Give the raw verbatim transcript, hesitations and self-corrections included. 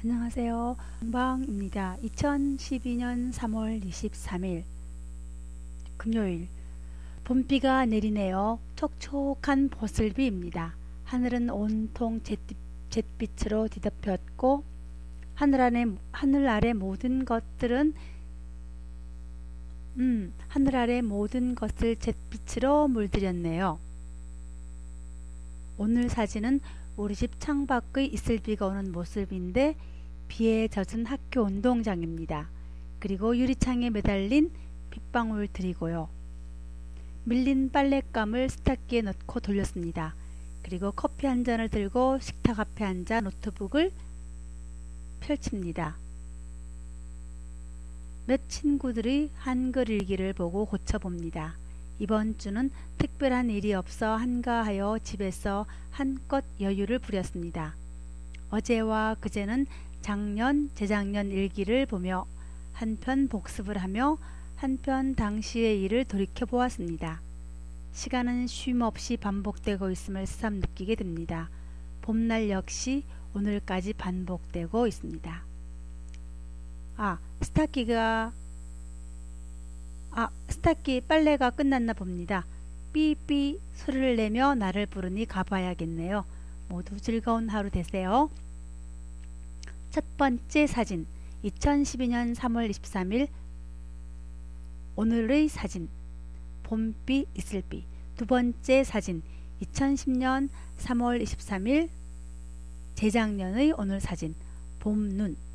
안녕하세요. 방방입니다. 이천십이 년 삼월 이십삼일 금요일 봄비가 내리네요. 촉촉한 보슬비입니다. 하늘은 온통 잿빛, 잿빛으로 뒤덮였고 하늘 아래, 하늘 아래 모든 것들은 음, 하늘 아래 모든 것을 잿빛으로 물들였네요. 오늘 사진은 우리 집 창밖의 이슬비가 오는 모습인데 비에 젖은 학교 운동장입니다. 그리고 유리창에 매달린 빗방울들이고요. 밀린 빨랫감을 세탁기에 넣고 돌렸습니다. 그리고 커피 한 잔을 들고 식탁 앞에 앉아 노트북을 펼칩니다. 몇 친구들이 한글 일기를 보고 고쳐봅니다. 이번 주는 특별한 일이 없어 한가하여 집에서 한껏 여유를 부렸습니다. 어제와 그제는 작년, 재작년 일기를 보며 한편 복습을 하며 한편 당시의 일을 돌이켜 보았습니다. 시간은 쉼없이 반복되고 있음을 새삼 느끼게 됩니다. 봄날 역시 오늘까지 반복되고 있습니다. 아, 스타키가 아, 스타키 빨래가 끝났나 봅니다. 삐삐 소리를 내며 나를 부르니 가봐야겠네요. 모두 즐거운 하루 되세요. 첫 번째 사진 이천십이 년 삼월 이십삼일 오늘의 사진 봄비 이슬비. 두 번째 사진 이천십 년 삼월 이십삼일 재작년의 오늘 사진 봄눈.